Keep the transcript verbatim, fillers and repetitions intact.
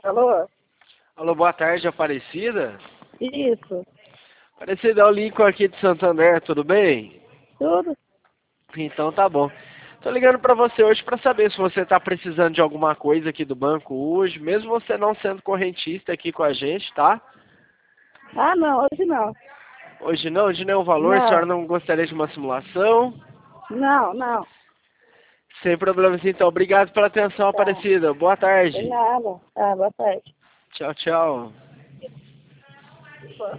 Alô? Alô, boa tarde, Aparecida. Isso. Aparecida, é o Lincoln aqui de Santander, tudo bem? Tudo? Então tá bom. Tô ligando pra você hoje pra saber se você tá precisando de alguma coisa aqui do banco hoje, mesmo você não sendo correntista aqui com a gente, tá? Ah, não, hoje não. Hoje não, de nenhum valor, a senhora Não, não gostaria de uma simulação? não, não. Sem problemas então, obrigado pela atenção, Tá. Aparecida. Boa Tem tarde. nada. Tá, boa tarde. Tchau, tchau.